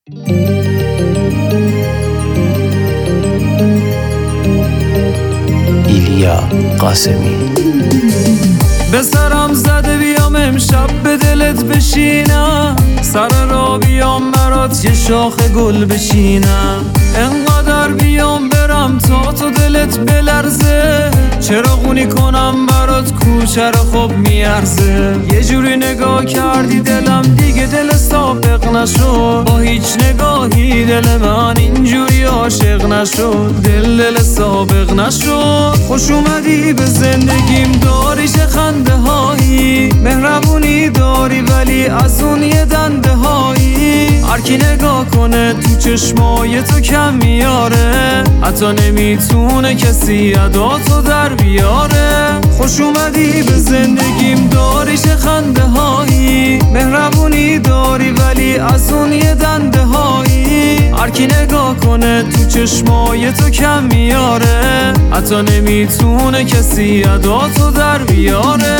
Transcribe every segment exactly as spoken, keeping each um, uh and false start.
ایلیا قاسمی. به سرم زده بیام امشب به دلت بشینم، سر را بیام برات یه شاخ گل بشینم، انقدر بیام برم تا تو دلت بلرزه، چراغونی کنم برات کوچه رو خوب میارزه. یه جوری نگاه کردی دلم دیگه دل سابق نشد، با هیچ نگاهی دل من اینجوری عاشق نشد، دل دل سابق نشد. خوش اومدی به زندگیم، داری چه خنده هایی، مهربونی داری ولی از اون یه دنده هایی، هر کی نگاه کنه تو چشمای تو کم میاره، حتی نمیتونه کسی اداتو در بیاره. خوش اومدی به زندگیم، داری چه خنده هایی، مهربونی داری ولی از اون یه دنده هایی، هر کی نگاه کنه تو چشمای تو کم میاره، حتی نمیتونه کسی اداتو در بیاره.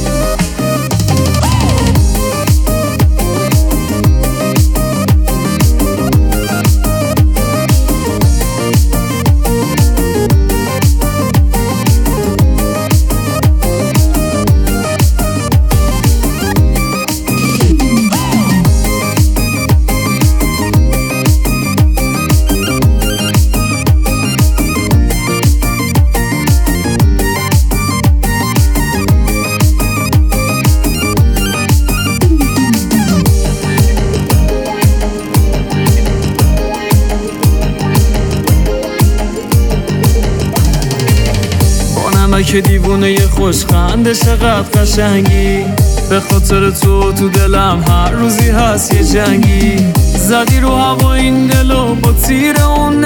که دیوونه خوشخنده چقدر قشنگی، به خاطر تو تو دلم هر روزی هست یه جنگی، زدی رو هوا این دلو با تیر اون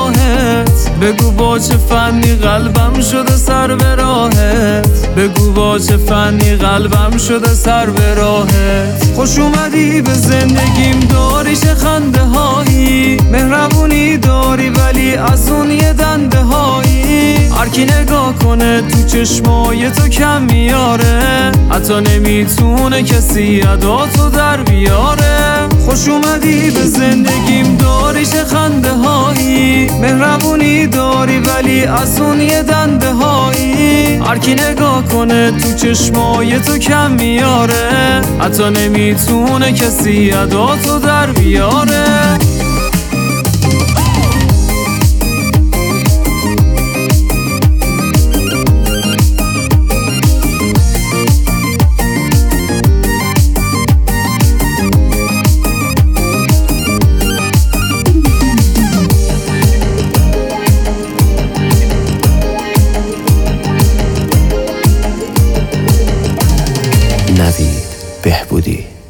نگاهت، بگو با چه فنی قلبم شده سر به راهت، بگو با چه فنی قلبم شده سر به راهت. خوش اومدی به زندگیم، داری چه خنده هایی، مهربونی داری ولی از اون یه دنده هایی، هر کی نگاه کنه تو چشمای تو کم میاره، حتی نمیتونه کسی اداتو در بیاره. خوش اومدی به زندگیم، داری چه خنده هایی، مهربونی داری ولی از اون یه دنده هایی، هر کی نگاه کنه تو چشمای تو کم میاره، حتی نمیتونه کسی اداتو در بیاره. نوید بهبودی.